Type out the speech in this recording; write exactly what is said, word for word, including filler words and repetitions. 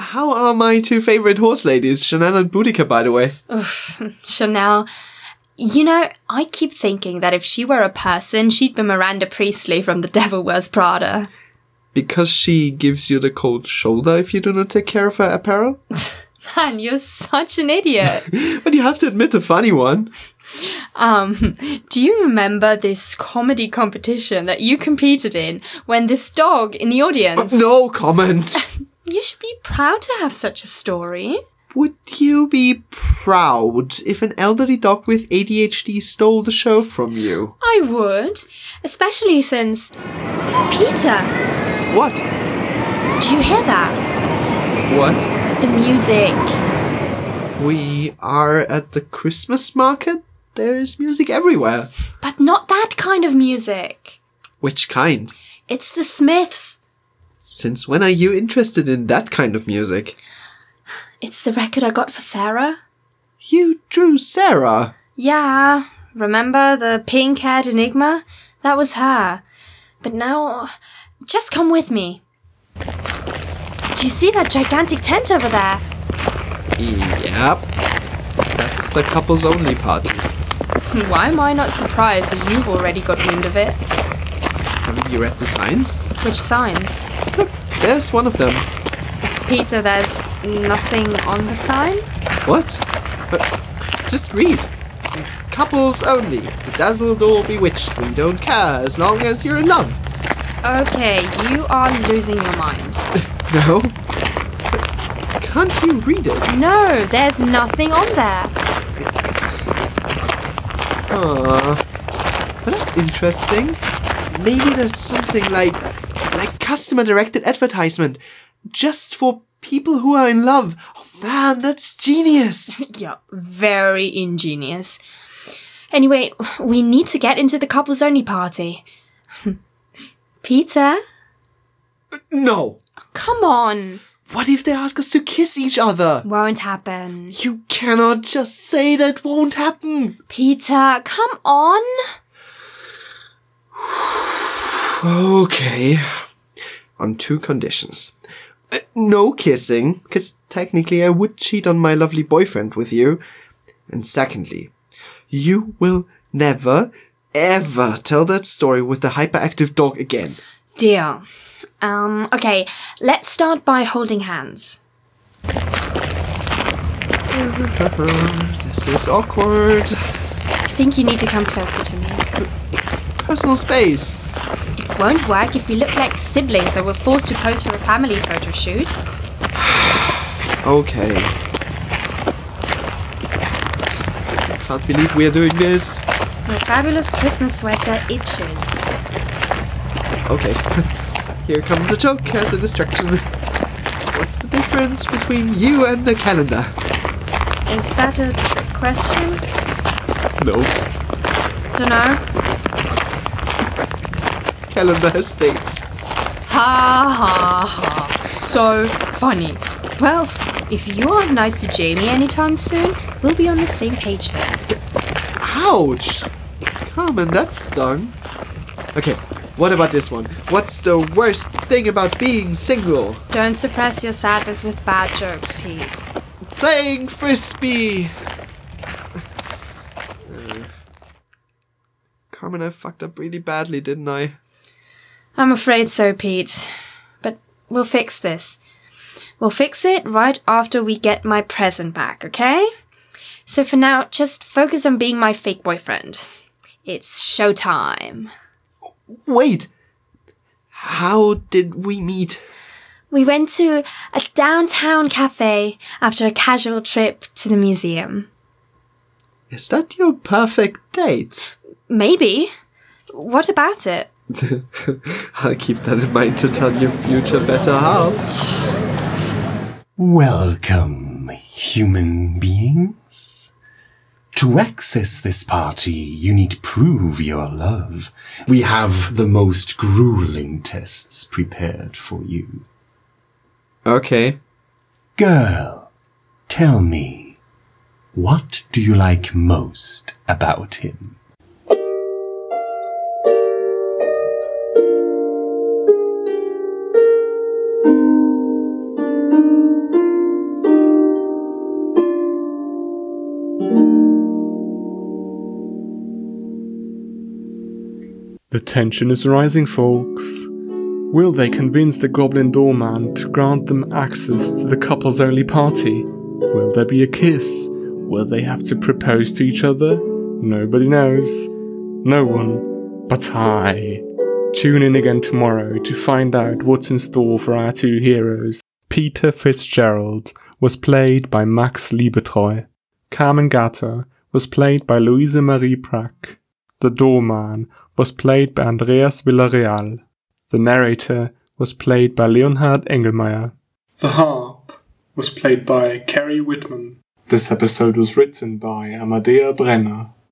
How are my two favorite horse ladies, Chanel and Boudica, by the way? Oof, Chanel. You know, I keep thinking that if she were a person, she'd be Miranda Priestley from The Devil Wears Prada. Because she gives you the cold shoulder if you do not take care of her apparel? Man, you're such an idiot. But you have to admit a funny one. Um, do you remember this comedy competition that you competed in when this dog in the audience... Uh, no comment. You should be proud to have such a story. Would you be proud if an elderly dog with A D H D stole the show from you? I would. Especially since... Peter! What? Do you hear that? What? The music. We are at the Christmas market? There's music everywhere. But not that kind of music. Which kind? It's the Smiths. Since when are you interested in that kind of music? It's the record I got for Sarah. You drew Sarah? Yeah. Remember the pink-haired enigma? That was her. But now... Just come with me. Do you see that gigantic tent over there? Yep. That's the couples only party. Why am I not surprised that you've already got wind of it? Haven't you read the signs? Which signs? Look, there's one of them. Peter, there's nothing on the sign? What? But just read. Couples only. Bedazzled or bewitched. We don't care as long as you're in love. Okay, you are losing your mind. No? But can't you read it? No, there's nothing on there. Aww. But that's interesting. Maybe that's something like like customer-directed advertisement. Just for people who are in love. Oh man, that's genius. Yeah, very ingenious. Anyway, we need to get into the couples only party. Peter? No. Come on. What if they ask us to kiss each other? Won't happen. You cannot just say that won't happen. Peter, come on. Okay. On two conditions. Uh, no kissing, because technically I would cheat on my lovely boyfriend with you. And secondly, you will never, ever tell that story with the hyperactive dog again. Deal. Um, okay, let's start by holding hands. This is awkward. I think you need to come closer to me. Personal space. It won't work if we look like siblings that were forced to pose for a family photo shoot. Okay. Can't believe we are doing this. Your fabulous Christmas sweater itches. Okay. Here comes a joke as a distraction. What's the difference between you and a calendar? Is that a trick question? No. Dunno. Calendar has dates. Ha ha ha. So funny. Well, if you aren't nice to Jamie anytime soon, we'll be on the same page then. Ouch! Carmen, that stung. Okay, what about this one? What's the worst thing about being single? Don't suppress your sadness with bad jokes, Pete. Playing frisbee! uh, Carmen, I fucked up really badly, didn't I? I'm afraid so, Pete. But we'll fix this. We'll fix it right after we get my present back, okay? So for now, just focus on being my fake boyfriend. It's showtime. Wait! How did we meet? We went to a downtown cafe after a casual trip to the museum. Is that your perfect date? Maybe. What about it? I'll keep that in mind to tell your future better half. Welcome, human beings. To access this party, you need prove your love. We have the most grueling tests prepared for you. Okay. Girl, tell me, what do you like most about him? The tension is rising, folks. Will they convince the Goblin Doorman to grant them access to the couples-only party? Will there be a kiss? Will they have to propose to each other? Nobody knows. No one. But I. Tune in again tomorrow to find out what's in store for our two heroes. Peter Fitzgerald was played by Max Liebetreu. Carmen Gatter was played by Louise Marie Prack. The Doorman was played by Andreas Villarreal. The narrator was played by Leonhard Engelmeyer. The harp was played by Kerry Whitman. This episode was written by Amadea Brenner.